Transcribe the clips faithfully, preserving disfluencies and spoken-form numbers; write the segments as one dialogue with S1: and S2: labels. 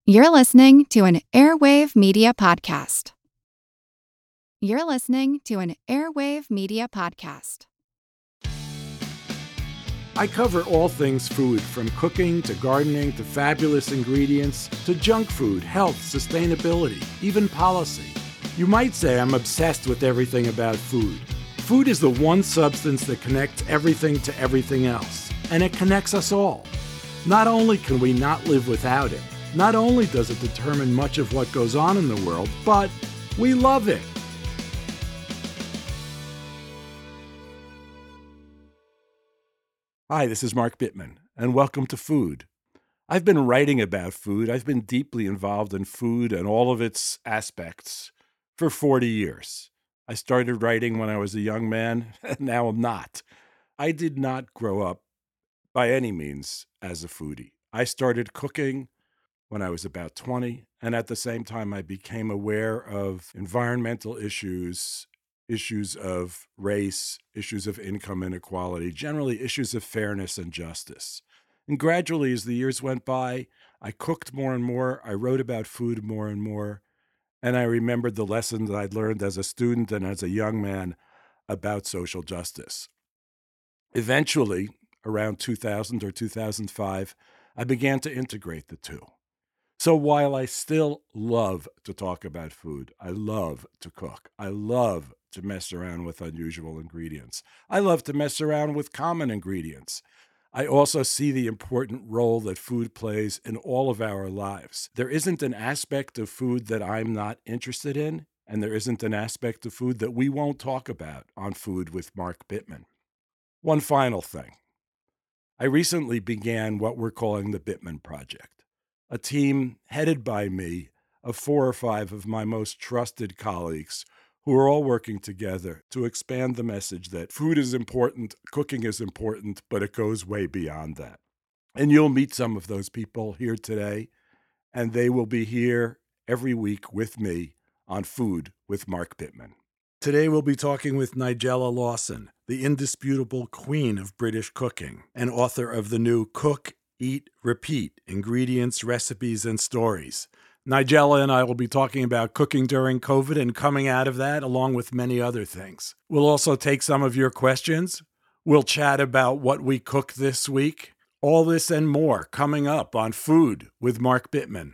S1: You're listening to an Airwave Media Podcast. You're listening to an Airwave Media Podcast.
S2: I cover all things food, from cooking to gardening to fabulous ingredients to junk food, health, sustainability, even policy. You might say I'm obsessed with everything about food. Food is the one substance that connects everything to everything else, and it connects us all. Not only can we not live without it, not only does it determine much of what goes on in the world, but we love it. Hi, this is Mark Bittman, and welcome to Food. I've been writing about food. I've been deeply involved in food and all of its aspects for forty years. I started writing when I was a young man, and now I'm not. I did not grow up by any means as a foodie. I started cooking when I was about twenty, and at the same time I became aware of environmental issues, issues of race, issues of income inequality, generally issues of fairness and justice. And gradually, as the years went by, I cooked more and more, I wrote about food more and more, and I remembered the lessons that I'd learned as a student and as a young man about social justice. Eventually, around two thousand or two thousand five, I began to integrate the two. So while I still love to talk about food, I love to cook, I love to mess around with unusual ingredients, I love to mess around with common ingredients, I also see the important role that food plays in all of our lives. There isn't an aspect of food that I'm not interested in, and there isn't an aspect of food that we won't talk about on Food with Mark Bittman. One final thing. I recently began what we're calling the Bittman Project, a team headed by me of four or five of my most trusted colleagues who are all working together to expand the message that food is important, cooking is important, but it goes way beyond that. And you'll meet some of those people here today, and they will be here every week with me on Food with Mark Bittman. Today we'll be talking with Nigella Lawson, the indisputable queen of British cooking and author of the new Cook, Eat, Repeat, Ingredients, Recipes, and Stories. Nigella and I will be talking about cooking during COVID and coming out of that, along with many other things. We'll also take some of your questions. We'll chat about what we cooked this week. All this and more coming up on Food with Mark Bittman.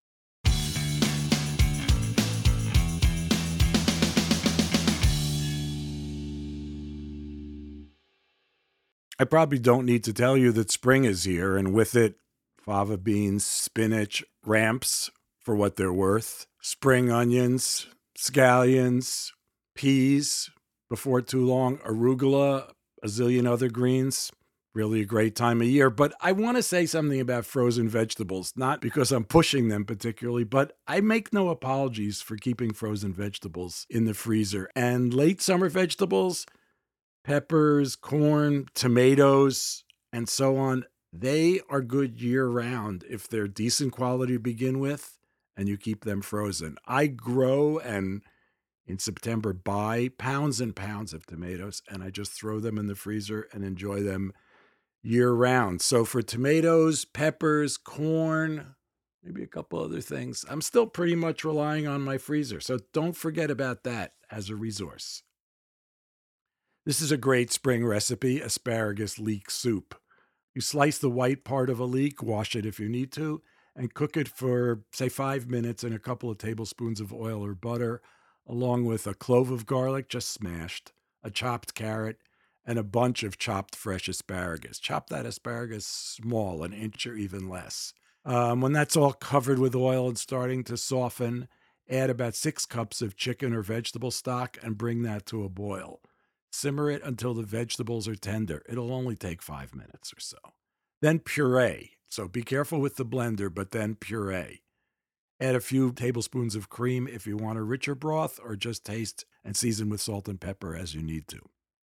S2: I probably don't need to tell you that spring is here, and with it, fava beans, spinach, ramps for what they're worth, spring onions, scallions, peas, before too long, arugula, a zillion other greens. Really a great time of year. But I want to say something about frozen vegetables, not because I'm pushing them particularly, but I make no apologies for keeping frozen vegetables in the freezer. And late summer vegetables, peppers, corn, tomatoes, and so on, they are good year-round if they're decent quality to begin with and you keep them frozen. I grow and in September buy pounds and pounds of tomatoes, and I just throw them in the freezer and enjoy them year-round. So for tomatoes, peppers, corn, maybe a couple other things, I'm still pretty much relying on my freezer. So don't forget about that as a resource. This is a great spring recipe, asparagus leek soup. You slice the white part of a leek, wash it if you need to, and cook it for, say, five minutes in a couple of tablespoons of oil or butter, along with a clove of garlic, just smashed, a chopped carrot, and a bunch of chopped fresh asparagus. Chop that asparagus small, an inch or even less. Um, when that's all covered with oil and starting to soften, add about six cups of chicken or vegetable stock and bring that to a boil. Simmer it until the vegetables are tender. It'll only take five minutes or so. Then puree. So be careful with the blender, but then puree. Add a few tablespoons of cream if you want a richer broth, or just taste and season with salt and pepper as you need to.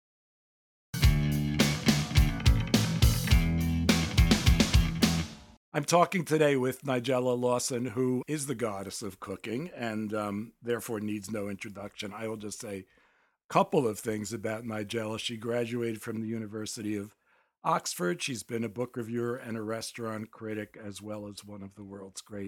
S2: I'm talking today with Nigella Lawson, who is the goddess of cooking and um, therefore needs no introduction. I will just say couple of things about Nigella. She graduated from the University of Oxford. She's been a book reviewer and a restaurant critic, as well as one of the world's great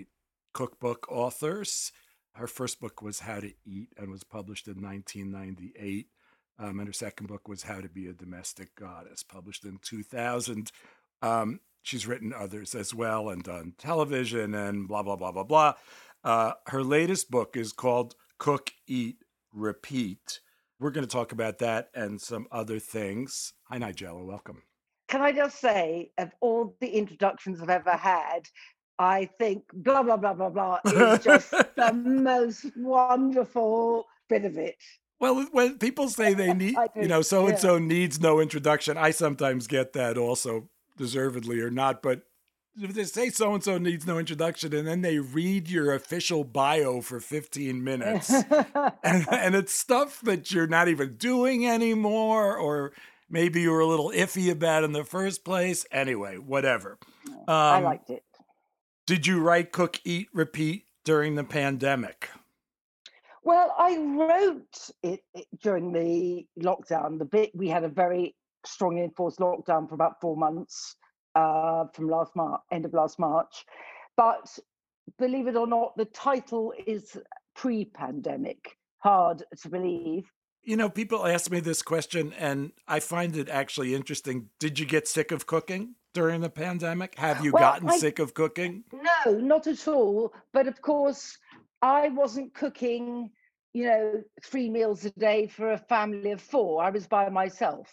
S2: cookbook authors. Her first book was How to Eat and was published in nineteen ninety-eight. Um, and her second book was How to Be a Domestic Goddess, published in two thousand. Um, she's written others as well and done television and blah, blah, blah, blah, blah. Uh, her latest book is called Cook, Eat, Repeat. We're going to talk about that and some other things. Hi, Nigella. Welcome.
S3: Can I just say, of all the introductions I've ever had, I think blah, blah, blah, blah, blah is just the most wonderful bit of it.
S2: Well, when people say they need, you know, so-and-so yeah. needs no introduction, I sometimes get that also, deservedly or not. But if they say so-and-so needs no introduction and then they read your official bio for fifteen minutes and, and it's stuff that you're not even doing anymore or maybe you were a little iffy about in the first place. Anyway, whatever.
S3: Um, I liked it.
S2: Did you write Cook, Eat, Repeat during the pandemic?
S3: Well, I wrote it, it during the lockdown. The bit we had a very strongly enforced lockdown for about four months uh, from last March, end of last March. But believe it or not, the title is pre-pandemic. Hard to believe.
S2: You know, people ask me this question, and I find it actually interesting. Did you get sick of cooking during the pandemic? Have you well, gotten I, sick of cooking?
S3: No, not at all. But of course, I wasn't cooking, you know, three meals a day for a family of four. I was by myself.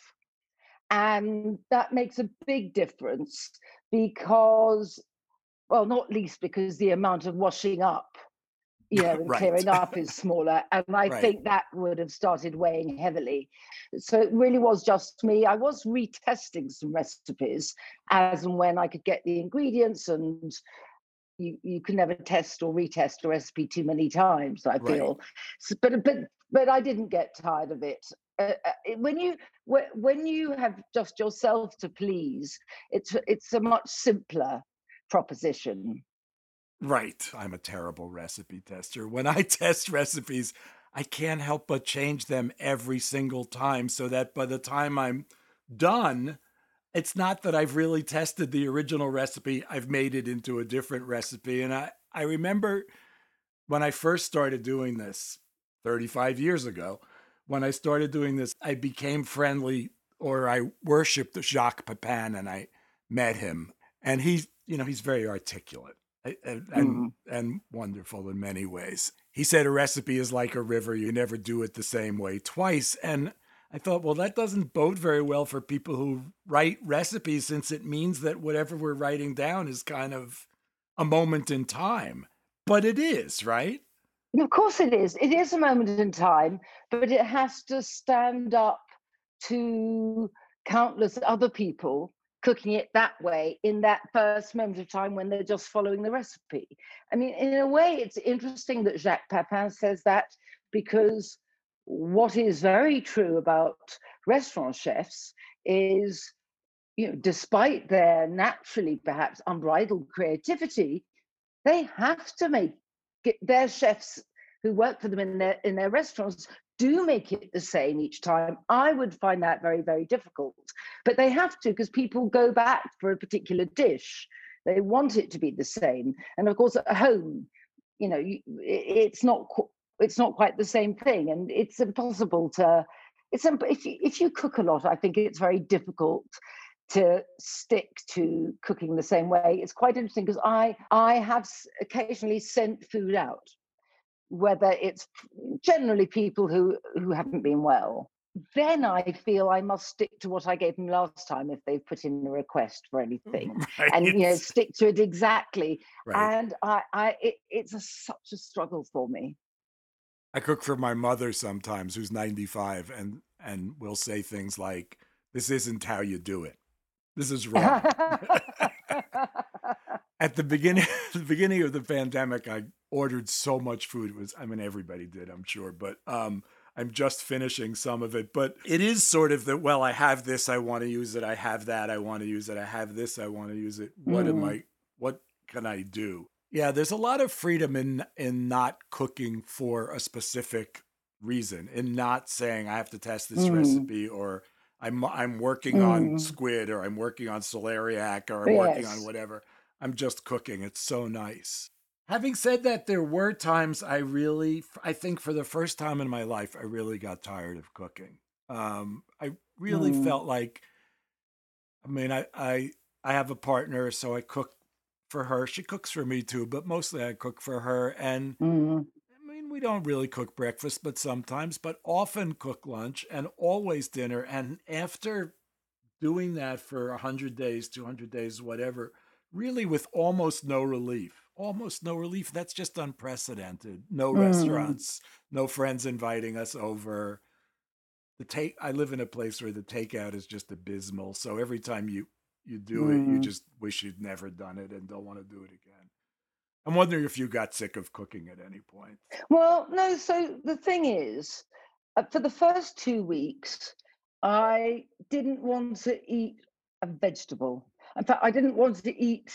S3: And that makes a big difference because, well, not least because the amount of washing up, you know, and right. clearing up is smaller. And I right. think that would have started weighing heavily. So it really was just me. I was retesting some recipes as and when I could get the ingredients, and you, you can never test or retest a recipe too many times, I feel. Right. So, but, but, but I didn't get tired of it. Uh, when you when you have just yourself to please, it's it's a much simpler proposition.
S2: Right. I'm a terrible recipe tester. When I test recipes, I can't help but change them every single time so that by the time I'm done, it's not that I've really tested the original recipe. I've made it into a different recipe. And I, I remember when I first started doing this thirty-five years ago, when I started doing this, I became friendly, or I worshiped Jacques Pepin, and I met him. And he's, you know, he's very articulate. And, and, and wonderful in many ways. He said a recipe is like a river. You never do it the same way twice. And I thought, well, that doesn't bode very well for people who write recipes, since it means that whatever we're writing down is kind of a moment in time. But it is, right?
S3: Of course it is. It is a moment in time, but it has to stand up to countless other people cooking it that way in that first moment of time when they're just following the recipe. I mean, in a way, it's interesting that Jacques Pepin says that, because what is very true about restaurant chefs is, you know, despite their naturally perhaps unbridled creativity, they have to make it, their chefs who work for them in their in their restaurants do make it the same each time. I would find that very, very difficult. But they have to, because people go back for a particular dish. They want it to be the same. And of course, at home, you know, you, it's not it's not quite the same thing. And it's impossible to, it's if you, if you cook a lot, I think it's very difficult to stick to cooking the same way. It's quite interesting because I, I have occasionally sent food out, whether it's generally people who, who haven't been well. Then I feel I must stick to what I gave them last time if they've put in a request for anything, right. and you know, stick to it exactly. Right. And I, I, it, it's a, such a struggle for me.
S2: I cook for my mother sometimes, who's ninety-five, and and will say things like, "This isn't how you do it. This is wrong." At the beginning, the beginning of the pandemic, I ordered so much food. It was, I mean, everybody did, I'm sure, but um, I'm just finishing some of it. But it is sort of that, well, I have this, I want to use it. I have that, I want to use it. I have this, I want to use it. What mm. am I, what can I do? Yeah, there's a lot of freedom in in not cooking for a specific reason, in not saying I have to test this mm. recipe, or I'm I'm working mm. on squid, or I'm working on celeriac, or I'm yes. working on whatever. I'm just cooking. It's so nice. Having said that, there were times I really, I think for the first time in my life, I really got tired of cooking. Um, I really
S3: Mm,
S2: felt like, I mean, I, I, I have a partner, so I cook for her. She cooks for me too, but mostly I cook for her. And
S3: mm,
S2: I mean, we don't really cook breakfast, but sometimes, but often cook lunch and always dinner. And after doing that for one hundred days, two hundred days, whatever, really with almost no relief. Almost no relief. That's just unprecedented. No
S3: mm,
S2: restaurants, no friends inviting us over. The take I live in a place where the takeout is just abysmal. So every time you you do it, you
S3: mm.
S2: just wish you'd never done it and don't want to do it again. I'm wondering if you got sick of cooking at any point.
S3: Well, no, so the thing is, uh, for the first two weeks, I didn't want to eat a vegetable. In fact, I didn't want to eat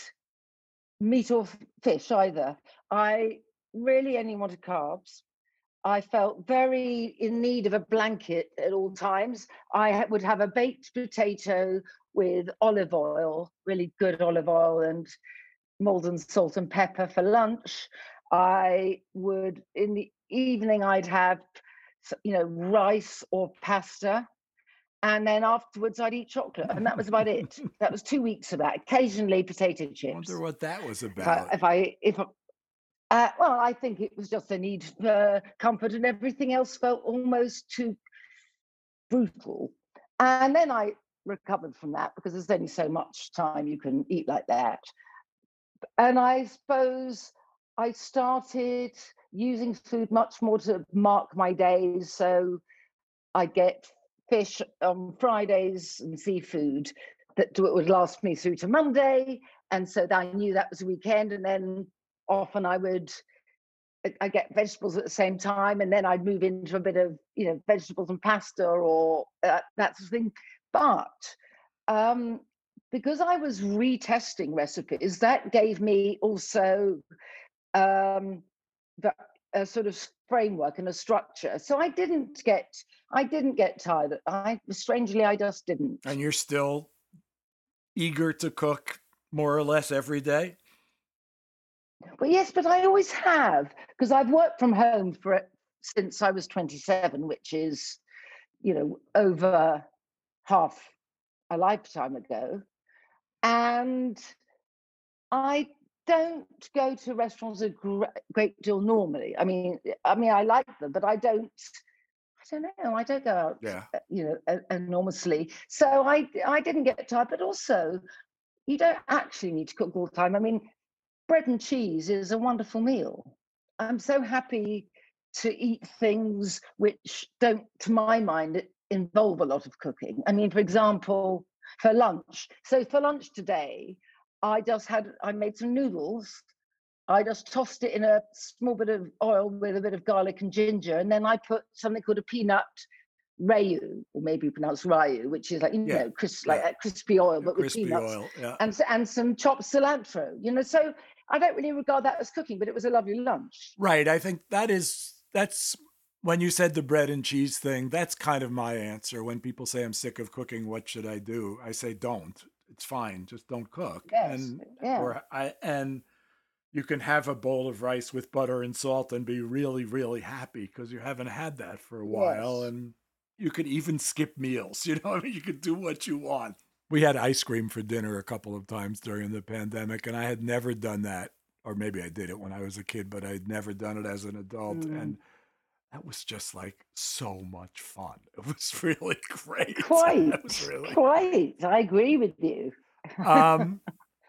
S3: meat or f- fish either. I really only wanted carbs. I felt very in need of a blanket at all times. I ha- would have a baked potato with olive oil, really good olive oil, and Maldon salt and pepper for lunch. I would, in the evening, I'd have, you know, rice or pasta. And then afterwards, I'd eat chocolate. And that was about it. That was two weeks of that. Occasionally, potato
S2: I wonder
S3: chips.
S2: what that was
S3: If I,
S2: about.
S3: if I, if uh, well, I think it was just a need for comfort, and everything else felt almost too brutal. And then I recovered from that because there's only so much time you can eat like that. And I suppose I started using food much more to mark my days. So I get fish on Fridays and seafood that would last me through to Monday. And so I knew that was a weekend. And then often I would I get vegetables at the same time, and then I'd move into a bit of you know vegetables and pasta or uh, that sort of thing. But um, because I was retesting recipes, that gave me also um, the, a sort of framework and a structure. So I didn't get I didn't get tired. I strangely I just didn't.
S2: And you're still eager to cook more or less every day?
S3: But yes, but I always have because I've worked from home for since I was twenty-seven, which is you know over half a lifetime ago. And I don't go to restaurants a great deal normally. I mean, I mean, I like them, but I don't. I don't know. I don't go out,
S2: Yeah.
S3: uh, you know, enormously. So I, I didn't get tired. But also, you don't actually need to cook all the time. I mean, bread and cheese is a wonderful meal. I'm so happy to eat things which don't, to my mind, involve a lot of cooking. I mean, for example, for lunch. So for lunch today, I just had, I made some noodles. I just tossed it in a small bit of oil with a bit of garlic and ginger. And then I put something called a peanut rayu, or maybe pronounced ryu, which is like, you
S2: Yeah.
S3: know, crisp, like
S2: Yeah.
S3: that crispy oil,
S2: Yeah,
S3: but with
S2: crispy
S3: peanuts
S2: oil. Yeah.
S3: and, and some chopped cilantro, you know. So I don't really regard that as cooking, but it was a lovely lunch.
S2: Right. I think that is, that's when you said the bread and cheese thing, that's kind of my answer. When people say I'm sick of cooking, what should I do? I say, don't. It's fine. Just don't cook.
S3: Yes,
S2: And,
S3: yeah,
S2: or I, and you can have a bowl of rice with butter and salt and be really, really happy because you haven't had that for a while.
S3: yes.
S2: And you could even skip meals. You know, I mean, you could do what you want. We had ice cream for dinner a couple of times during the pandemic, and I had never done that. Or maybe I did it when I was a kid, but I'd never done it as an adult.
S3: Mm.
S2: And that was just like so much fun. It was really great. It was
S3: Quite,
S2: really
S3: quite. I agree with you.
S2: um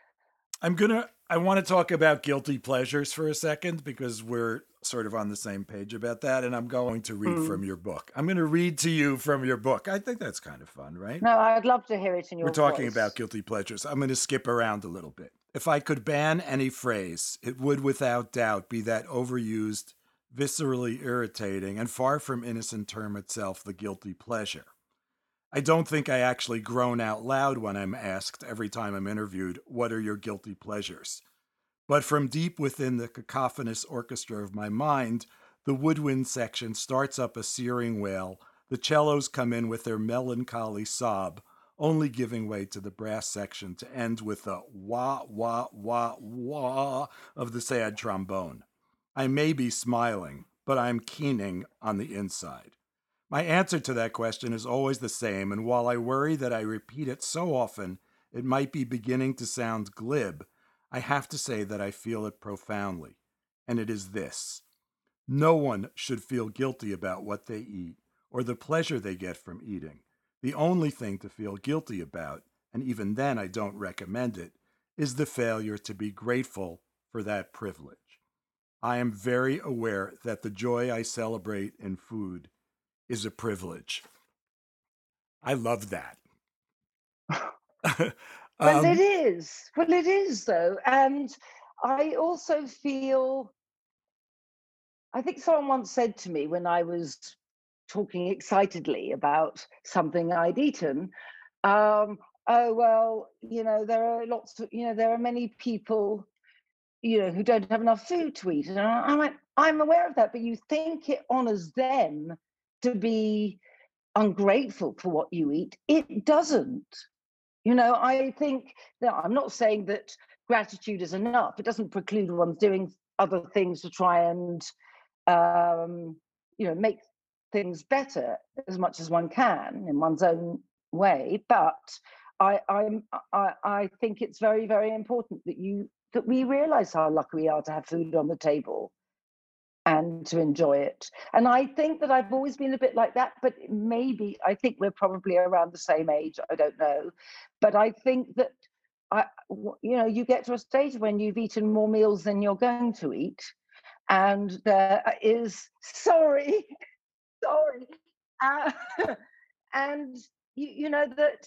S2: I'm gonna I want to talk about guilty pleasures for a second because we're sort of on the same page about that. And I'm going to read
S3: Mm.
S2: from your book. I'm gonna read to you from your book. I think that's kind of fun, right?
S3: No, I'd love to hear it in
S2: We're
S3: your
S2: talking about
S3: voice.
S2: guilty pleasures. I'm gonna skip around a little bit. If I could ban any phrase, it would without doubt be that overused, viscerally irritating, and far from innocent term itself, the guilty pleasure. I don't think I actually groan out loud when I'm asked every time I'm interviewed, what are your guilty pleasures? But from deep within the cacophonous orchestra of my mind, the woodwind section starts up a searing wail, the cellos come in with their melancholy sob,
S4: only giving way to the brass section to end with a wah, wah, wah, wah of the sad trombone. I may be smiling, but I'm keening on the inside. My answer to that question is always the same, and while I worry that I repeat it so often it might be beginning to sound glib, I have to say that I feel it profoundly. And it is this: no one should feel guilty about what they eat or the pleasure they get from eating. The only thing to feel guilty about, and even then I don't recommend it, is the failure to be grateful for that privilege. I am very aware that the joy I celebrate in food is a privilege. I love that.
S3: Well, it
S4: um,
S3: is. Well, it is, though. And I also feel, I think someone once said to me when I was talking excitedly about something I'd eaten, um, oh, well, you know, there are lots of, you know, there are many people, you know, who don't have enough food to eat. And I- I'm like, I'm aware of that, but you think it honors them to be ungrateful for what you eat. It doesn't. You know, I think that I'm not saying that gratitude is enough. It doesn't preclude one doing other things to try and, um, you know, make things better as much as one can in one's own way. But I, I'm, I, I think it's very, very important that you that we realize how lucky we are to have food on the table and to enjoy it. And I think that I've always been a bit like that, but maybe I think we're probably around the same age. I don't know. But I think that I, you know, you get to a stage when you've eaten more meals than you're going to eat. And there is, sorry, sorry. Uh, and you, you know, that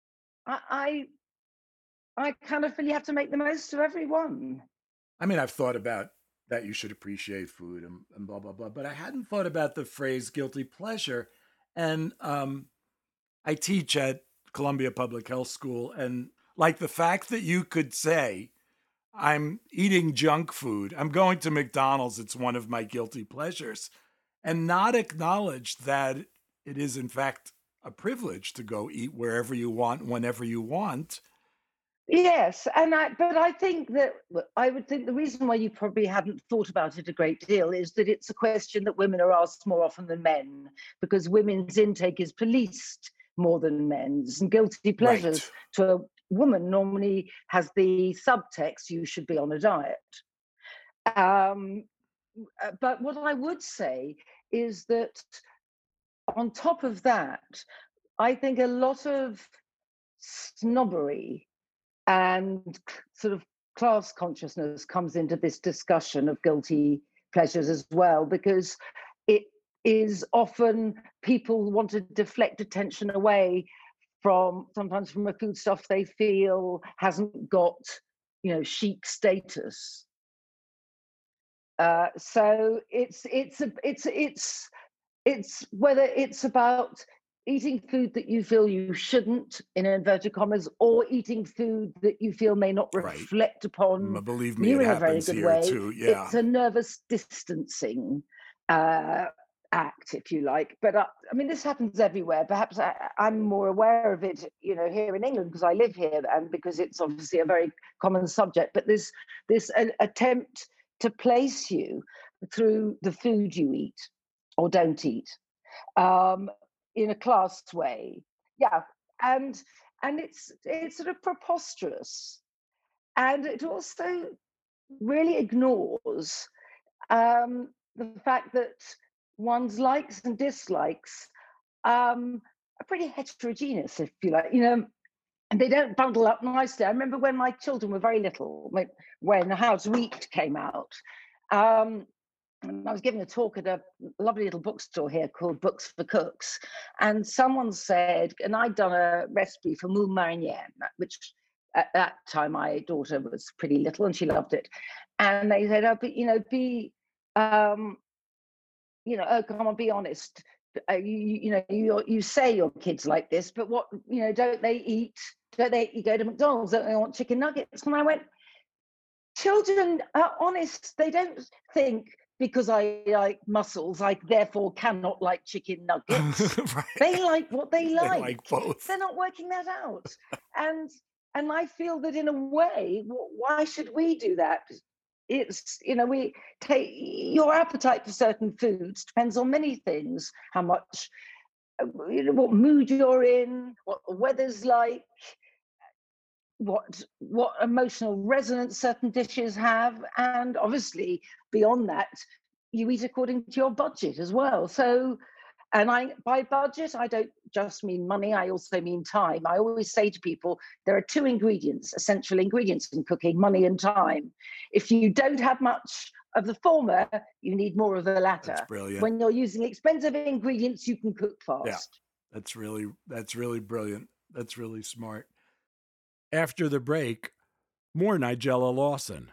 S3: I, I, I kind of feel you have to make the most of everyone.
S4: I mean, I've thought about that you should appreciate food and, and blah, blah, blah, but I hadn't thought about the phrase guilty pleasure. And um, I teach at Columbia Public Health School, and like the fact that you could say, I'm eating junk food, I'm going to McDonald's, it's one of my guilty pleasures, and not acknowledge that it is, in fact, a privilege to go eat wherever you want, whenever you want.
S3: Yes, and I, but I think that I would think the reason why you probably haven't thought about it a great deal is that it's a question that women are asked more often than men, because women's intake is policed more than men's, and guilty pleasures
S4: Right.
S3: to a woman normally has the subtext, you should be on a diet. Um, but what I would say is that on top of that, I think a lot of snobbery and sort of class consciousness comes into this discussion of guilty pleasures as well, because it is often people want to deflect attention away from sometimes from a foodstuff they feel hasn't got, you know, chic status. Uh, so it's it's a, it's it's it's whether it's about eating food that you feel you shouldn't, in inverted commas, or eating food that you feel may not
S4: Right.
S3: reflect upon
S4: Believe me,
S3: you
S4: it
S3: in a very
S4: happens
S3: good
S4: here
S3: way.
S4: too. Yeah.
S3: It's a nervous distancing uh, act, if you like. But uh, I mean, this happens everywhere. Perhaps I, I'm more aware of it, you know, here in England because I live here and because it's obviously a very common subject. But this this uh, attempt to place you through the food you eat or don't eat, um, in a class way. Yeah, and and it's it's sort of preposterous, and it also really ignores um, the fact that one's likes and dislikes um, are pretty heterogeneous, if you like. You know, and they don't bundle up nicely. I remember when my children were very little, when, when How to Eat came out. Um, I was giving a talk at a lovely little bookstore here called Books for Cooks, and someone said, and I'd done a recipe for moule marinière, which at that time my daughter was pretty little and she loved it, and they said, "Oh, but you know, be, um, you know, oh, come on, be honest. Uh, you, you know, you you say your kids like this, but what, you know, don't they eat? Don't they? You go to McDonald's, don't they want chicken nuggets?" And I went, children are honest. They don't think because I like mussels, I therefore cannot like chicken nuggets.
S4: Right.
S3: They like what they
S4: They
S3: like.
S4: like both.
S3: They're not working that out. And and I feel that in a way, wh- why should we do that? It's, you know, we take your appetite for certain foods depends on many things, how much, uh, you know, what mood you're in, what the weather's like, what what emotional resonance certain dishes have, and obviously beyond that, you eat according to your budget as well. So, and I, by budget, I don't just mean money, I also mean time. I always say to people, there are two ingredients, essential ingredients in cooking: money and time. If you don't have much of the former, you need more of the
S4: That's
S3: latter.
S4: brilliant.
S3: When you're using expensive ingredients, you can cook
S4: Yeah.
S3: fast.
S4: That's really that's really brilliant. That's really smart. After the break, more Nigella Lawson.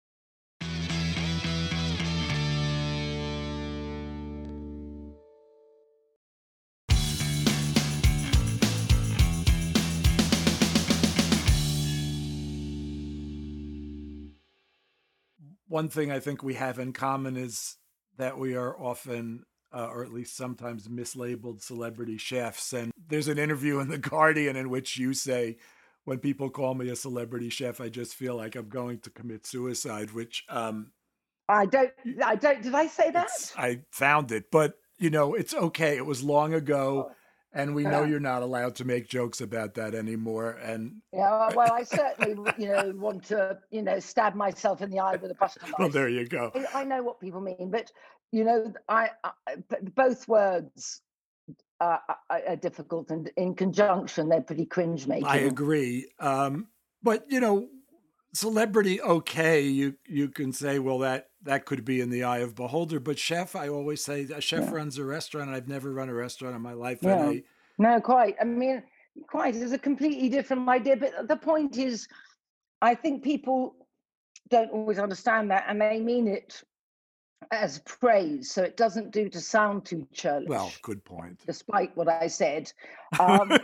S4: One thing I think we have in common is that we are often, uh, or at least sometimes, mislabeled celebrity chefs. And there's an interview in The Guardian in which you say, when people call me a celebrity chef, I just feel like I'm going to commit suicide, which um,
S3: I don't, I don't, did I say that?
S4: it's, I found it. But, you know, it's okay. It was long ago. And we know
S3: Yeah.
S4: you're not allowed to make jokes about that anymore. And
S3: Yeah, well, I certainly, you know, want to, you know, stab myself in the eye with a butter knife.
S4: well, there you go.
S3: I, I know what people mean, but you know, I, I b- both words are, are, are difficult, and in conjunction, they're pretty cringe making.
S4: I agree. Um, but you know, celebrity, okay, you you can say, well, that that could be in the eye of beholder. But chef, I always say, a chef
S3: Yeah.
S4: runs a restaurant. I've never run a restaurant in my life,
S3: Yeah.
S4: and I,
S3: No, quite. I mean, quite. It's a completely different idea. But the point is, I think people don't always understand that, and they mean it as praise, so it doesn't do to sound too churlish.
S4: well, good point.
S3: Despite what I said, um,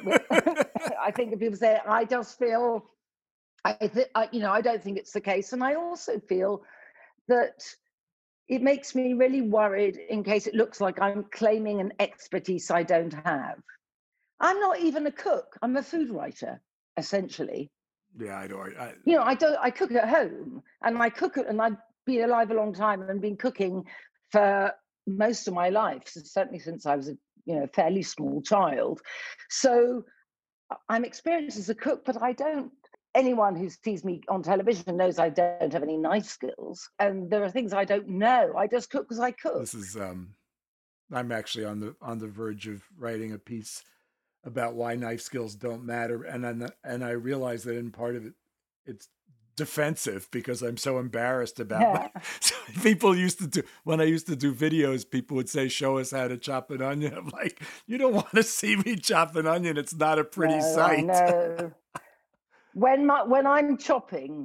S3: I think if people say, I just feel, I, th- I, you know, I don't think it's the case, and I also feel that it makes me really worried in case it looks like I'm claiming an expertise I don't have. I'm not even a cook. I'm a food writer, essentially.
S4: Yeah, I don't. I,
S3: You know, I don't. I cook at home, and I cook it, and I've been alive a long time and been cooking for most of my life, so certainly since I was a you know fairly small child. So I'm experienced as a cook, but I don't. Anyone who sees me on television knows I don't have any knife skills, and there are things I don't know. I just cook because I cook.
S4: this is. Um, I'm actually on the on the verge of writing a piece about why knife skills don't matter, and then and I realize that in part of it, it's defensive because I'm so embarrassed about
S3: Yeah.
S4: my, so people used to do when I used to do videos, people would say, show us how to chop an onion. I'm like, you don't want to see me chop an onion. It's not a pretty
S3: No, I
S4: sight.
S3: know. when my when I'm chopping,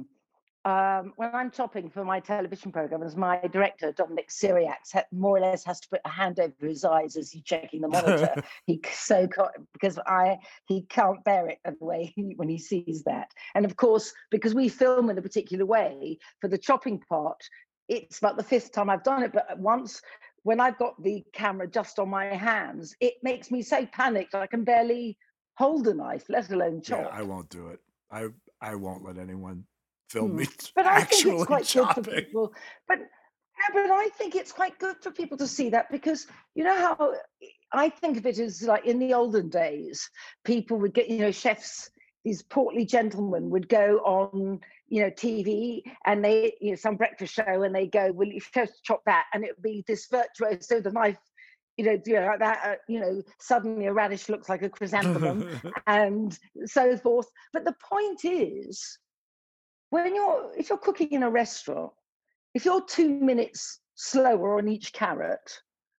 S3: um, when I'm chopping for my television programs, my director Dominic Syriacs ha- more or less has to put a hand over his eyes as he's checking the monitor. he so ca- because I he can't bear it the way he, when he sees that. And of course, because we film in a particular way for the chopping part, it's about the fifth time I've done it. But once when I've got the camera just on my hands, it makes me so panicked I can barely hold a knife, let alone chop.
S4: Yeah, I won't do it. I I won't let anyone film me
S3: Hmm. But I think
S4: actually
S3: it's quite good for
S4: chopping.
S3: people. But yeah, but I think it's quite good for people to see that, because you know how I think of it as like in the olden days, people would get, you know, chefs, these portly gentlemen would go on, you know, T V, and they, you know, some breakfast show, and they go, well, you first chop that, and it would be this virtuoso, the knife, you know, you know, like that, uh, you know, suddenly a radish looks like a chrysanthemum, and so forth. But the point is, when you're if you're cooking in a restaurant, if you're two minutes slower on each carrot,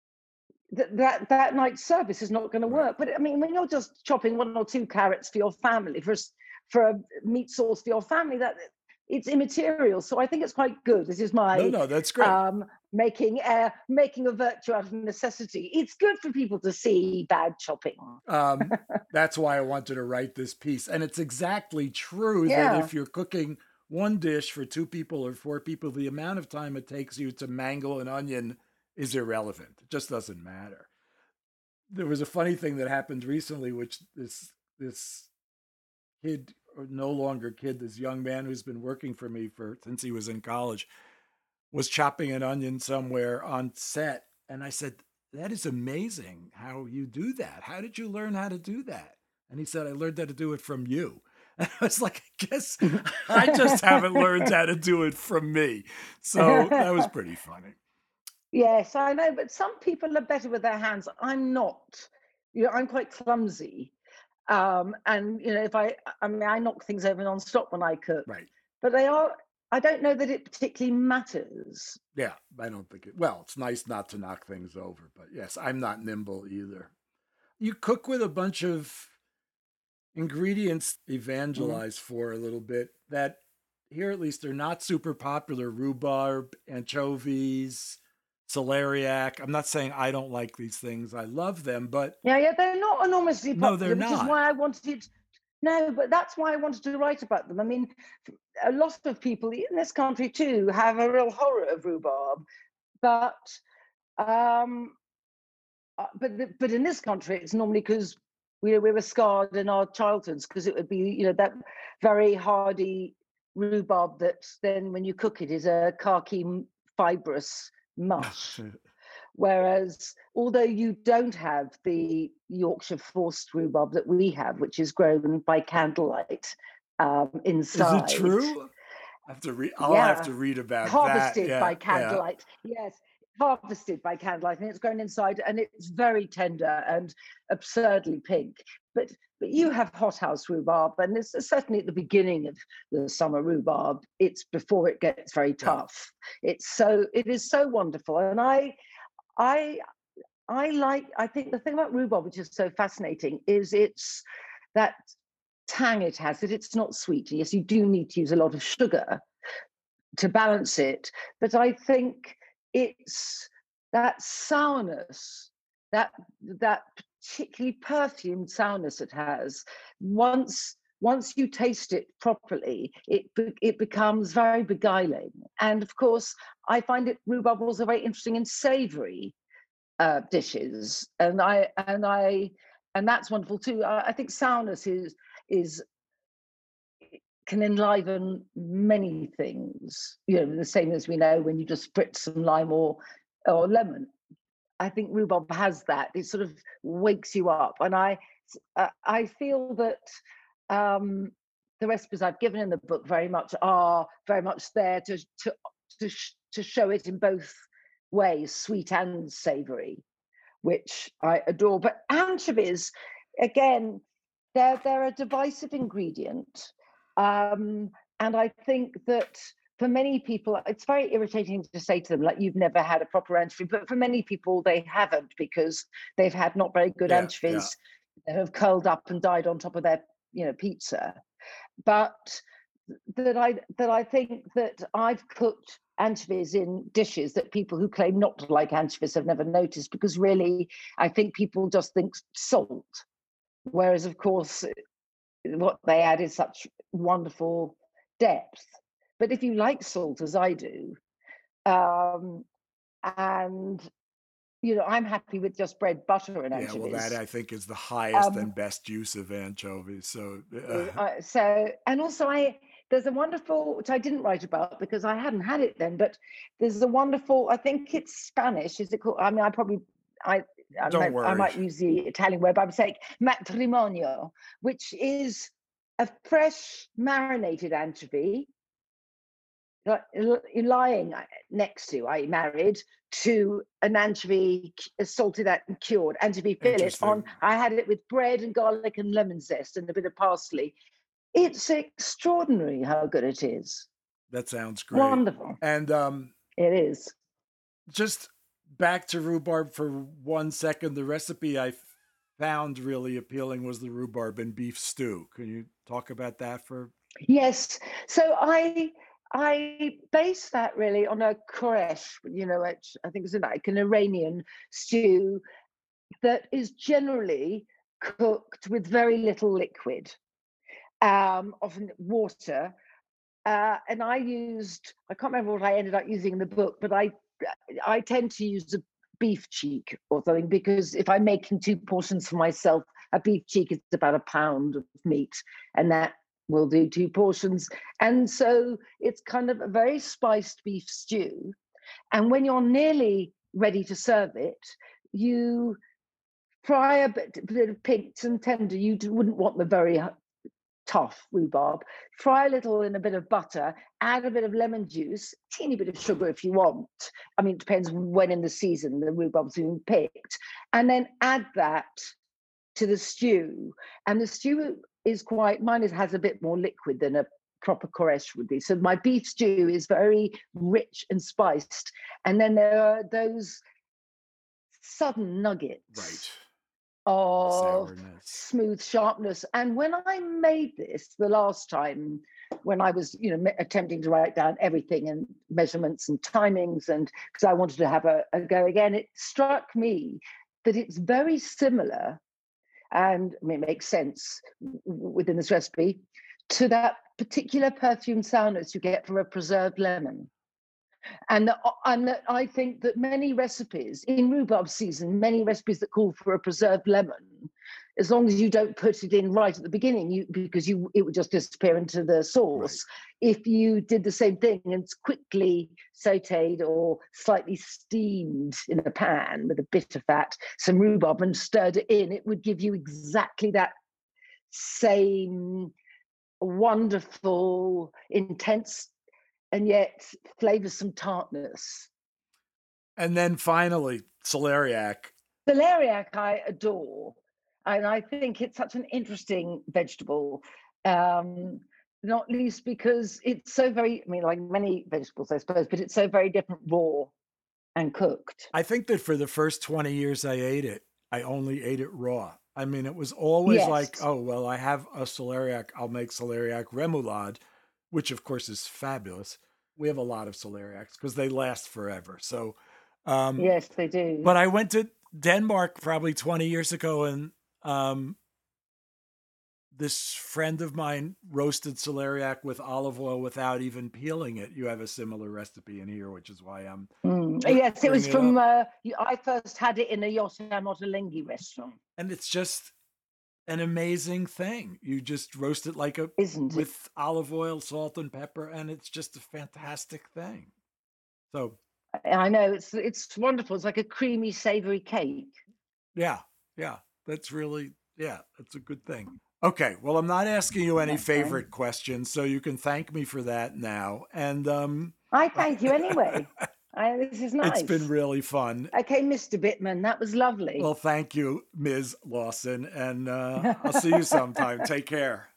S3: that that, that night service is not going to work. But I mean, when you're just chopping one or two carrots for your family, for for a meat sauce for your family, that it's immaterial. So I think it's quite good. This is my
S4: no, no, that's great.
S3: Um, making a making a virtue out of necessity. It's good for people to see bad chopping.
S4: Um, that's why I wanted to write this piece, and it's exactly true
S3: Yeah.
S4: that if you're cooking one dish for two people or four people, the amount of time it takes you to mangle an onion is irrelevant. It just doesn't matter. There was a funny thing that happened recently, which this this kid, or no longer kid, this young man who's been working for me for since he was in college, was chopping an onion somewhere on set. And I said, that is amazing how you do that. How did you learn how to do that? And he said, I learned how to do it from you. And I was like, I guess I just haven't learned how to do it from me. So that was pretty funny.
S3: Yes, I know, but some people are better with their hands. I'm not. You know, I'm quite clumsy. Um, and, you know, if I, I mean, I knock things over nonstop when I cook.
S4: Right.
S3: But they are, I don't know that it particularly matters.
S4: Yeah, I don't think it, well, it's nice not to knock things over. But yes, I'm not nimble either. You cook with a bunch of ingredients evangelize mm-hmm. for a little bit that here at least are not super popular. Rhubarb, anchovies, celeriac. I'm not saying I don't like these things. I love them, but
S3: yeah, yeah, they're not enormously popular.
S4: No, they're
S3: which
S4: not.
S3: Is why I wanted. No, but that's why I wanted to write about them. I mean, a lot of people in this country too have a real horror of rhubarb, but um, uh, but but in this country it's normally because we we were scarred in our childhoods because it would be, you know, that very hardy rhubarb that then when you cook it is a khaki fibrous mush. Whereas, although you don't have the Yorkshire forced rhubarb that we have, which is grown by candlelight um, inside.
S4: Is it true? I have to read. I'll
S3: yeah.
S4: have to read about
S3: Harvested
S4: that. Yeah,
S3: by candlelight.
S4: Yeah.
S3: Yes, harvested by candlelight, and it's grown inside, and it's very tender and absurdly pink. But but you have hothouse rhubarb, and it's certainly at the beginning of the summer rhubarb. It's before it gets very tough. Yeah. It's so it is so wonderful, and I. I I like, I think the thing about rhubarb, which is so fascinating, is it's that tang it has, that it's not sweet. Yes, you do need to use a lot of sugar to balance it. But I think it's that sourness, that, that particularly perfumed sourness it has. Once Once you taste it properly, it it becomes very beguiling. And of course, I find it rhubarb also very interesting in savoury uh, dishes, and I and I and that's wonderful too. I, I think sourness is is can enliven many things. You know, the same as we know when you just spritz some lime or or lemon. I think rhubarb has that. It sort of wakes you up, and I uh, I feel that. Um, the recipes I've given in the book very much are very much there to to to, sh- to show it in both ways, sweet and savoury, which I adore. But anchovies, again, they're they're a divisive ingredient, um, and I think that for many people, it's very irritating to say to them, like, you've never had a proper anchovy. But for many people, they haven't, because they've had not very good yeah, anchovies yeah. that have curled up and died on top of their, you know, pizza. But that I that I think that I've cooked anchovies in dishes that people who claim not to like anchovies have never noticed, because really I think people just think salt, whereas of course what they add is such wonderful depth. But if you like salt as I do, um, and you know, I'm happy with just bread, butter, and anchovies.
S4: Yeah, well, that I think is the highest um, and best use of anchovies. So,
S3: uh. Uh, so, and also, I there's a wonderful, which I didn't write about because I hadn't had it then, but there's a wonderful, I think it's Spanish. Is it called? I mean, I probably, I, I,
S4: Don't
S3: might,
S4: worry.
S3: I might use the Italian word, but I'm saying matrimonio, which is a fresh marinated anchovy. Lying next to, I married to an anchovy, salted out and cured anchovy fillet on. I had it with bread and garlic and lemon zest and a bit of parsley. It's extraordinary how good it is.
S4: That sounds great.
S3: Wonderful.
S4: And um,
S3: it is.
S4: Just back to rhubarb for one second. The recipe I found really appealing was the rhubarb and beef stew. Can you talk about that for?
S3: Yes. So I. I base that really on a koresh, you know, which I think is like an Iranian stew that is generally cooked with very little liquid, um, often water, Uh, and I used, I can't remember what I ended up using in the book, but I I tend to use a beef cheek or something, because if I'm making two portions for myself, a beef cheek is about a pound of meat, and that will do two portions. And so it's kind of a very spiced beef stew. And when you're nearly ready to serve it, you fry a bit, bit of pinked and tender. You wouldn't want the very tough rhubarb. Fry a little in a bit of butter, add a bit of lemon juice, teeny bit of sugar if you want. I mean, it depends when in the season the rhubarb's been picked. And then add that to the stew. And the stew is quite, mine is, has a bit more liquid than a proper Koresh would be. So my beef stew is very rich and spiced. And then there are those sudden nuggets.
S4: Right.
S3: Of
S4: Sourness.
S3: smooth sharpness. And when I made this the last time, when I was, you know, attempting to write down everything and measurements and timings, and because I wanted to have a, a go again, it struck me that it's very similar, and I mean, it makes sense within this recipe, to that particular perfume sourness you get from a preserved lemon. And, the, and the, I think that many recipes in rhubarb season, many recipes that call for a preserved lemon, as long as you don't put it in right at the beginning, you because you it would just disappear into the sauce. Right. If you did the same thing and quickly sautéed or slightly steamed in a pan with a bit of fat, some rhubarb, and stirred it in, it would give you exactly that same wonderful, intense, and yet flavoursome tartness.
S4: And then finally, celeriac.
S3: Celeriac I adore. And I think it's such an interesting vegetable, um, not least because it's so very, I mean, like many vegetables, I suppose, but it's so very different raw and cooked.
S4: I think that for the first twenty years I ate it, I only ate it raw. I mean, it was always
S3: Yes.
S4: like, oh, well, I have a celeriac, I'll make celeriac remoulade, which of course is fabulous. We have a lot of celeriacs because they last forever. So, um,
S3: yes, they do.
S4: But I went to Denmark probably twenty years ago, and um, this friend of mine roasted celeriac with olive oil without even peeling it. You have a similar recipe in here, which is why I'm.
S3: Mm. Yes, it was
S4: it
S3: from, uh, I first had it in a Yotam Ottolenghi restaurant.
S4: And it's just an amazing thing. You just roast it like a,
S3: Isn't
S4: with
S3: it?
S4: olive oil, salt, and pepper, and it's just a fantastic thing. So
S3: I know, it's it's wonderful. It's like a creamy, savory cake.
S4: Yeah, yeah, that's really, yeah, that's a good thing. Okay, well, I'm not asking you any
S3: That's
S4: favorite
S3: fine.
S4: questions, so you can thank me for that now. And um,
S3: I thank you anyway. I, this is nice.
S4: It's been really fun.
S3: Okay, Mister Bittman, that was lovely.
S4: Well, thank you, Miz Lawson, and uh, I'll see you sometime. Take care.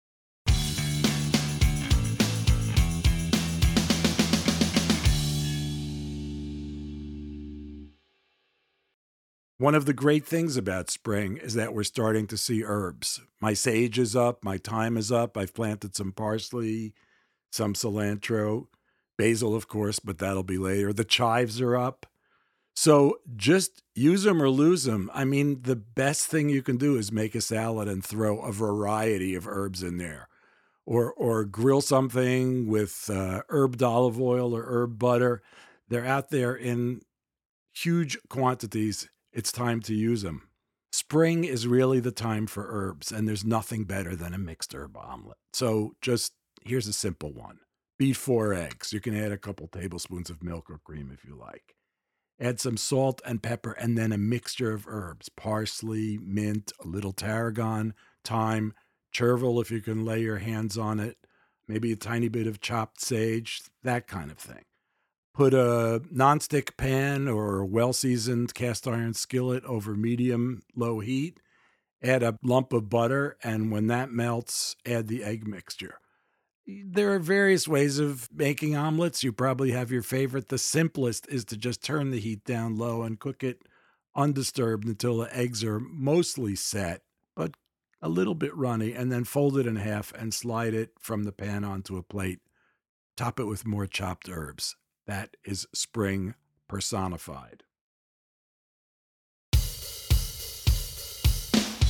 S4: One of the great things about spring is that we're starting to see herbs. My sage is up, my thyme is up, I've planted some parsley, some cilantro, basil, of course, but that'll be later. The chives are up. So just use them or lose them. I mean, the best thing you can do is make a salad and throw a variety of herbs in there. Or, or grill something with uh, herbed olive oil or herb butter. They're out there in huge quantities. It's time to use them. Spring is really the time for herbs, and there's nothing better than a mixed herb omelet. So just, here's a simple one. Beat four eggs. You can add a couple tablespoons of milk or cream if you like. Add some salt and pepper, and then a mixture of herbs. Parsley, mint, a little tarragon, thyme, chervil if you can lay your hands on it, maybe a tiny bit of chopped sage, that kind of thing. Put a nonstick pan or a well-seasoned cast iron skillet over medium-low heat. Add a lump of butter, and when that melts, add the egg mixture. There are various ways of making omelets. You probably have your favorite. The simplest is to just turn the heat down low and cook it undisturbed until the eggs are mostly set, but a little bit runny, and then fold it in half and slide it from the pan onto a plate. Top it with more chopped herbs. That is spring personified.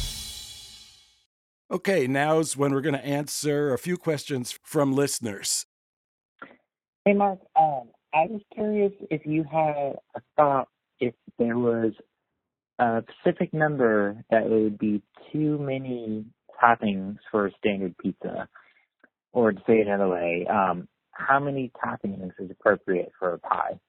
S4: Okay, now's when we're going to answer a few questions from listeners.
S5: Hey, Mark. Um, I was curious if you had a thought if there was a specific number that would be too many toppings for a standard pizza, or to say it another way, um, how many toppings is appropriate for a pie?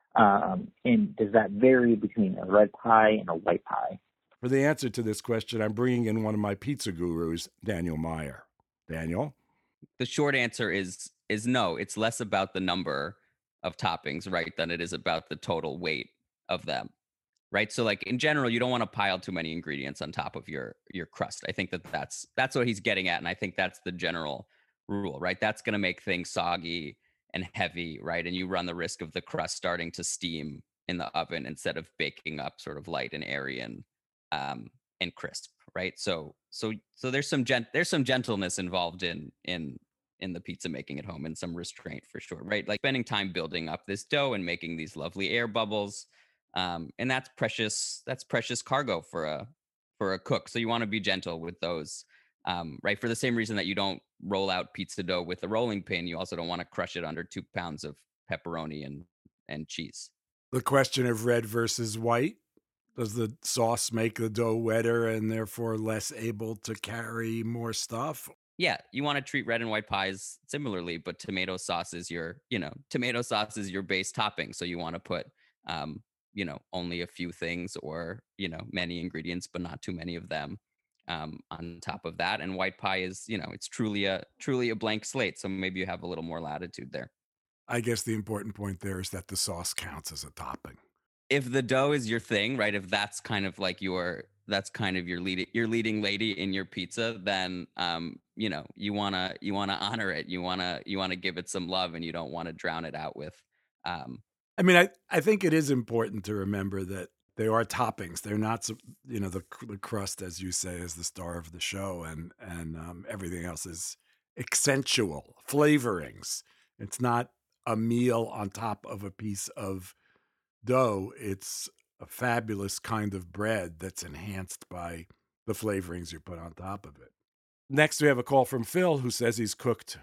S5: Um, and does that vary between a red pie and a white pie?
S2: For the answer to this question, I'm bringing in one of my pizza gurus, Daniel Meyer. Daniel?
S6: The short answer is is no. It's less about the number of toppings, right, than it is about the total weight of them, right? So, like in general, you don't want to pile too many ingredients on top of your your crust. I think that that's that's what he's getting at, and I think that's the general rule, right? That's going to make things soggy and heavy, right? And you run the risk of the crust starting to steam in the oven instead of baking up sort of light and airy and um, and crisp, right? So so so there's some gent there's some gentleness involved in in in the pizza making at home and some restraint for sure, right? Like spending time building up this dough and making these lovely air bubbles, um, and that's precious. That's precious cargo for a for a cook. So you want to be gentle with those, um, right? For the same reason that you don't roll out pizza dough with a rolling pin, you also don't want to crush it under two pounds of pepperoni and and cheese.
S2: The question of red versus white. Does the sauce make the dough wetter and therefore less able to carry more stuff?
S6: Yeah, you want to treat red and white pies similarly, but tomato sauce is your, you know, tomato sauce is your base topping. So you want to put, um, you know, only a few things or, you know, many ingredients, but not too many of them um, on top of that. And white pie is, you know, it's truly a truly a blank slate. So maybe you have a little more latitude there.
S2: I guess the important point there is that the sauce counts as a topping.
S6: If the dough is your thing, right? If that's kind of like your that's kind of your leading your leading lady in your pizza, then um, you know, you wanna you wanna honor it. You wanna you wanna give it some love, and you don't want to drown it out with. Um,
S2: I mean, I, I think it is important to remember that they are toppings. They're not, s- you know, the, cr- the crust, as you say, is the star of the show, and and um, everything else is accentual flavorings. It's not a meal on top of a piece of dough. It's a fabulous kind of bread that's enhanced by the flavorings you put on top of it. Next, we have a call from Phil, who says he's cooked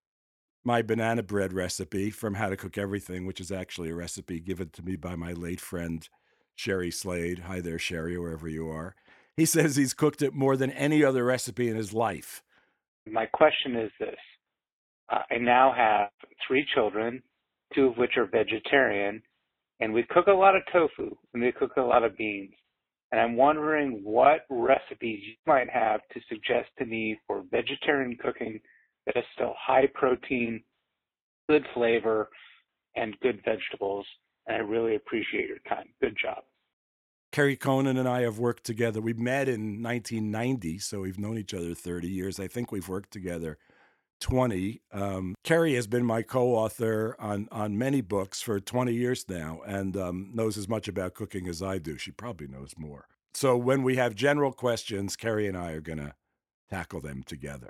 S2: my banana bread recipe from How to Cook Everything, which is actually a recipe given to me by my late friend, Sherry Slade. Hi there, Sherry, wherever you are. He says he's cooked it more than any other recipe in his life.
S7: My question is this. Uh, I now have three children, two of which are vegetarian, and we cook a lot of tofu and we cook a lot of beans. And I'm wondering what recipes you might have to suggest to me for vegetarian cooking that is still high protein, good flavor, and good vegetables. And I really appreciate your time. Good job.
S2: Kerry Conan and I have worked together. We met in nineteen ninety, so we've known each other thirty years. I think we've worked together twenty. Um, Kerry has been my co-author on, on many books for twenty years now, and um, knows as much about cooking as I do. She probably knows more. So when we have general questions, Kerry and I are going to tackle them together.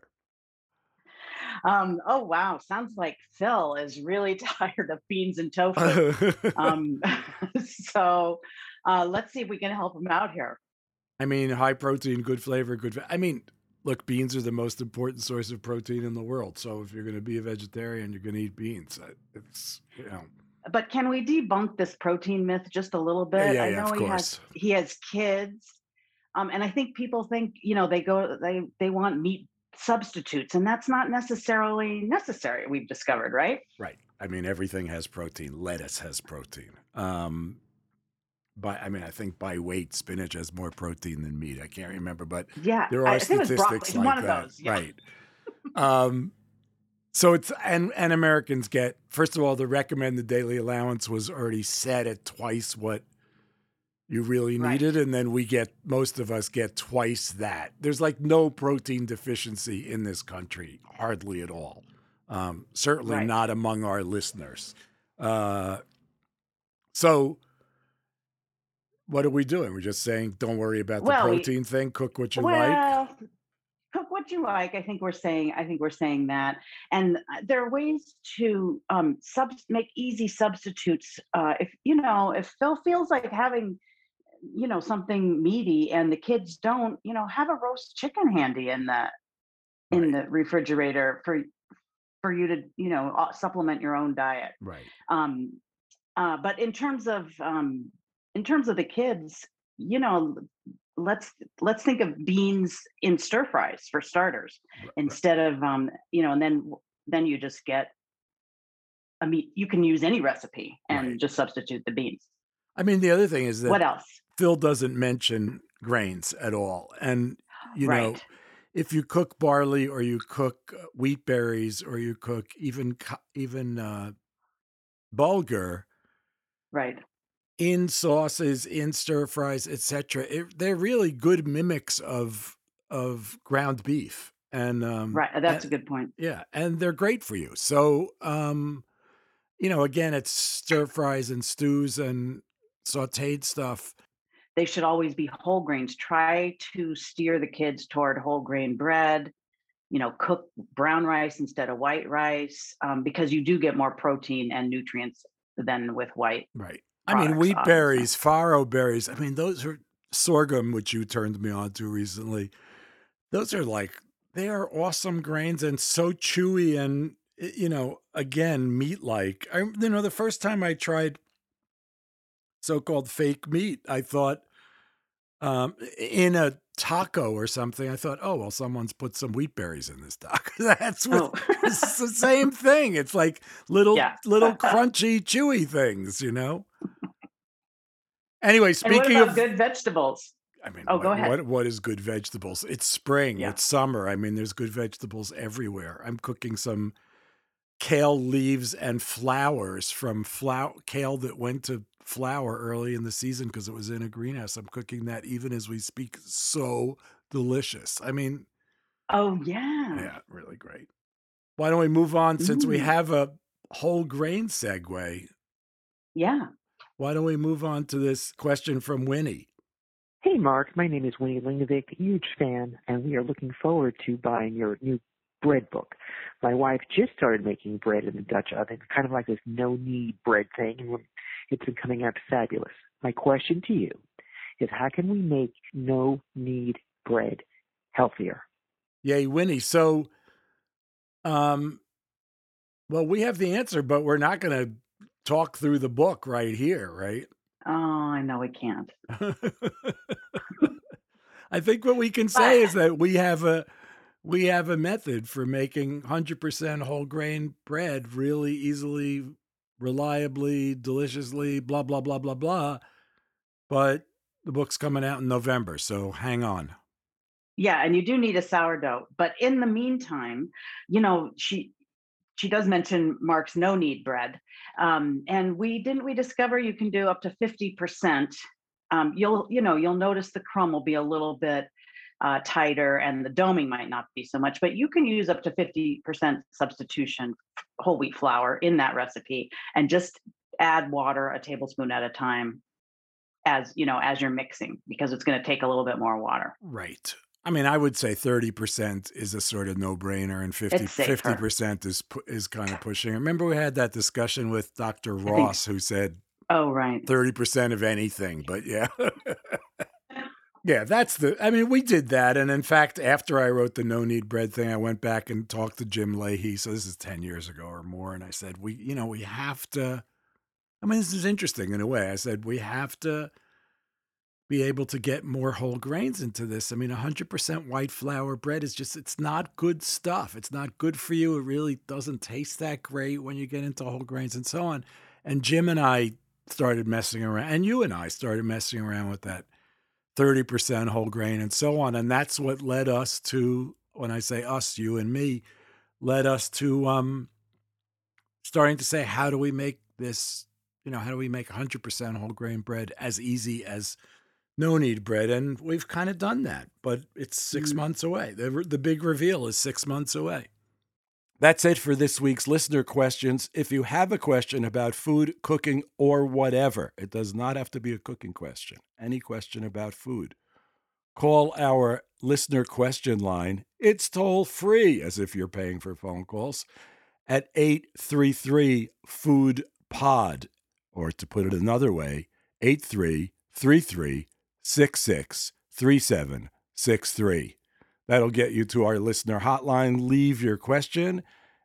S8: Um, oh wow, sounds like Phil is really tired of beans and tofu. Um, so uh, let's see if we can help him out here.
S2: I mean, high protein, good flavor, good. I mean, look, beans are the most important source of protein in the world. So if you're going to be a vegetarian, you're going to eat beans. It's, you know.
S8: But can we debunk this protein myth just a little bit?
S2: Yeah, yeah,
S8: I
S2: yeah,
S8: know
S2: of
S8: he
S2: course.
S8: has he has kids, um, and I think people think you know they go they they want meat substitutes, and that's not necessarily necessary. We've discovered, right?
S2: Right. I mean, everything has protein. Lettuce has protein. Um, by I mean, I think by weight, spinach has more protein than meat. I can't remember, but
S8: Yeah,
S2: there
S8: I
S2: are
S8: I think it was broccoli.
S2: statistics
S8: It's
S2: like
S8: one of
S2: that.
S8: those. Yeah.
S2: Right. Um, so it's and and Americans get, first of all, the recommended daily allowance was already set at twice what you really
S8: Right.
S2: needed, and then we get most of us get twice that. There's like no protein deficiency in this country, hardly at all. Um, certainly
S8: Right.
S2: not among our listeners. Uh, so what are we doing? We're just saying, don't worry about the
S8: Well, we
S2: protein thing. Cook what you like.
S8: well cook what you like. I think we're saying. I think we're saying that, and uh, there are ways to um, sub make easy substitutes. Uh, if you know, if Phil feels like having you know something meaty and the kids don't, you know, have a roast chicken handy in the in
S2: Right.
S8: the refrigerator for for you to, you know, uh, supplement your own diet.
S4: Right.
S8: Um, uh, but in terms of um, in terms of the kids, you know, let's let's think of beans in stir fries for starters,
S4: Right.
S8: instead of um, you know, and then then you just get a meat. You can use any recipe and
S4: Right.
S8: just substitute the beans.
S4: I mean, the other thing is that
S8: What else?
S4: Phil doesn't mention grains at all. And, you know,
S8: Right.
S4: if you cook barley or you cook uh, wheat berries or you cook even co- even uh, bulgur
S8: Right.
S4: in sauces, in stir fries, et cetera, they're really good mimics of of ground beef. And um,
S8: Right. That's a
S4: and-
S8: good point.
S4: yeah, and they're great for you. So, um, you know, again, it's stir fries and stews and sautéed stuff.
S8: They should always be whole grains. Try to steer the kids toward whole grain bread. You know, cook brown rice instead of white rice, um, because you do get more protein and nutrients than with white.
S4: Right. I mean,
S8: products,
S4: wheat
S8: obviously.
S4: berries, farro berries. I mean, those are sorghum, which you turned me on to recently. Those are like, they are awesome grains and so chewy and, y- you know, again, meat-like. I, you know, the first time I tried so-called fake meat, I thought, um, in a taco or something, I thought, oh, well, someone's put some wheat berries in this taco. That's what,
S8: Oh.
S4: it's the same thing. It's like little,
S8: Yeah.
S4: little crunchy, chewy things, you know? Anyway,
S8: And what
S4: speaking
S8: about
S4: of,
S8: good vegetables?
S4: I mean,
S8: Oh,
S4: what,
S8: go ahead.
S4: what what is good vegetables? It's spring,
S8: Yeah.
S4: it's summer. I mean, there's good vegetables everywhere. I'm cooking some kale leaves and flowers from flower kale that went to flower early in the season because it was in a greenhouse. I'm cooking that even as we speak. So delicious. I mean,
S8: Oh, yeah.
S4: yeah, really great. Why don't we move on since we
S8: Mm.
S4: have a whole grain segue?
S8: Yeah.
S4: Why don't we move on to this question from Winnie?
S5: Hey, Mark. My name is Winnie Lingevik, huge fan, and we are looking forward to buying your new bread book. My wife just started making bread in the Dutch oven, kind of like this no-knead bread thing, and it's been coming out fabulous. My question to you is, how can we make no-knead bread healthier?
S4: Yay, Winnie. So, um, well, we have the answer, but we're not going to talk through the book right here, right?
S8: Oh, I know we can't.
S4: I think what we can say is that we have a we have a method for making one hundred percent whole grain bread really easily, reliably, deliciously, blah blah blah blah blah. But the book's coming out in November, so hang on.
S8: Yeah, and you do need a sourdough. But in the meantime, you know, she she does mention Mark's no knead bread. Um, and we didn't we discover you can do up to fifty percent. Um, you'll, you know, you'll notice the crumb will be a little bit uh, tighter and the doming might not be so much, but you can use up to fifty percent substitution whole wheat flour in that recipe and just add water a tablespoon at a time as, you know, as you're mixing, because it's going to take a little bit more water.
S4: Right. I mean, I would say thirty percent is a sort of no-brainer, and fifty,
S8: It's safer.
S4: fifty percent is pu- is kind of pushing. Remember we had that discussion with Doctor Ross, who said
S8: Oh, right.
S4: thirty percent of anything, but yeah. Yeah, that's the, I mean, we did that. And in fact, after I wrote the no knead bread thing, I went back and talked to Jim Leahy. So this is ten years ago or more. And I said, we, you know, we have to, I mean, this is interesting in a way. I said, we have to be able to get more whole grains into this. I mean, one hundred percent white flour bread is just, it's not good stuff. It's not good for you. It really doesn't taste that great when you get into whole grains and so on. And Jim and I started messing around, and you and I started messing around with that thirty percent whole grain and so on. And that's what led us to, when I say us, you and me, led us to um, starting to say, how do we make this, you know, how do we make one hundred percent whole grain bread as easy as no knead bread? And we've kind of done that, but it's six
S8: Mhm.
S4: months away. The, the big reveal is six months away. That's it for this week's listener questions. If you have a question about food, cooking, or whatever, it does not have to be a cooking question. Any question about food, call our listener question line. It's toll free, as if you're paying for phone calls, at eight three three food pod, or to put it another way, eight three three three six six three seven six three. That'll get you to our listener hotline. Leave your question,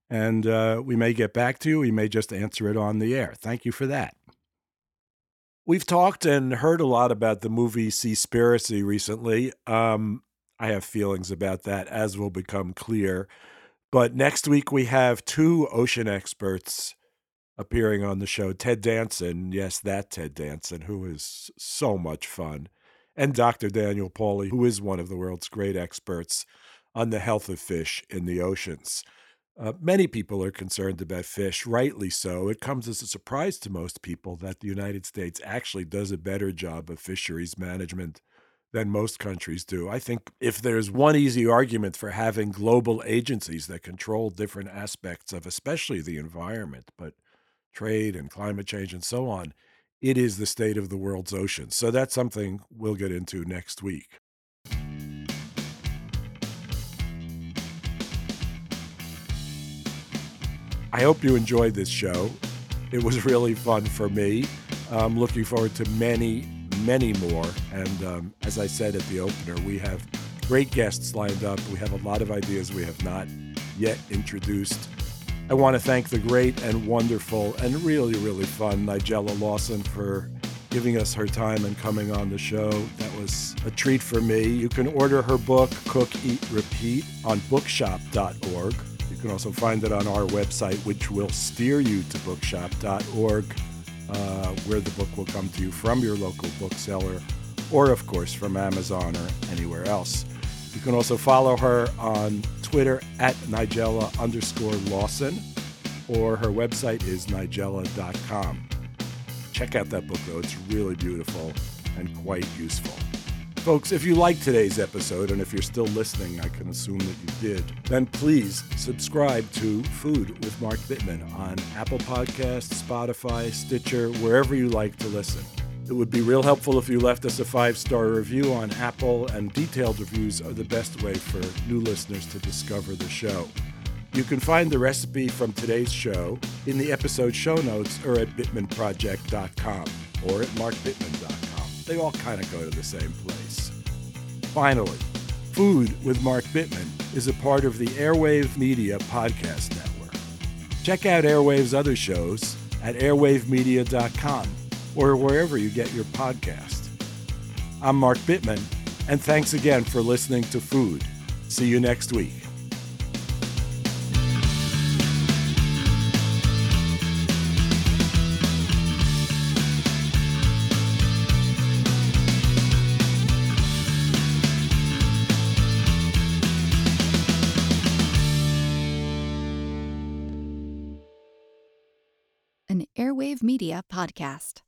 S2: and uh, we may get back to you. We may just answer it on the air. Thank you for that. We've talked and heard a lot about the movie Seaspiracy recently. Um, I have feelings about that, as will become clear. But next week we have two ocean experts appearing on the show. Ted Danson, yes, that Ted Danson, who is so much fun, and Doctor Daniel Pauly, who is one of the world's great experts on the health of fish in the oceans. Uh, many people are concerned about fish, rightly so. It comes as a surprise to most people that the United States actually does a better job of fisheries management than most countries do. I think if there's one easy argument for having global agencies that control different aspects of especially the environment, but trade and climate change and so on, it is the state of the world's oceans. So that's something we'll get into next week. I hope you enjoyed this show. It was really fun for me. I'm looking forward to many, many more. And um, as I said at the opener, we have great guests lined up. We have a lot of ideas we have not yet introduced. I want to thank the great and wonderful and really, really fun Nigella Lawson for giving us her time and coming on the show. That was a treat for me. You can order her book, Cook, Eat, Repeat, on bookshop dot org. You can also find it on our website, which will steer you to bookshop dot org, uh, where the book will come to you from your local bookseller, or, of course, from Amazon or anywhere else. You can also follow her on Twitter at Nigella underscore Lawson, or her website is nigella dot com. Check out that book, though. It's really beautiful and quite useful. Folks, if you liked today's episode, and if you're still listening, I can assume that you did, then please subscribe to Food with Mark Bittman on Apple Podcasts, Spotify, Stitcher, wherever you like to listen. It would be real helpful if you left us a five-star review on Apple, and detailed reviews are the best way for new listeners to discover the show. You can find the recipe from today's show in the episode show notes or at bittman project dot com or at mark bittman dot com. They all kind of go to the same place. Finally, Food with Mark Bittman is a part of the Airwave Media Podcast Network. Check out Airwave's other shows at airwave media dot com or wherever you get your podcast. I'm Mark Bittman, and thanks again for listening to Food. See you next week.
S1: An Airwave Media Podcast.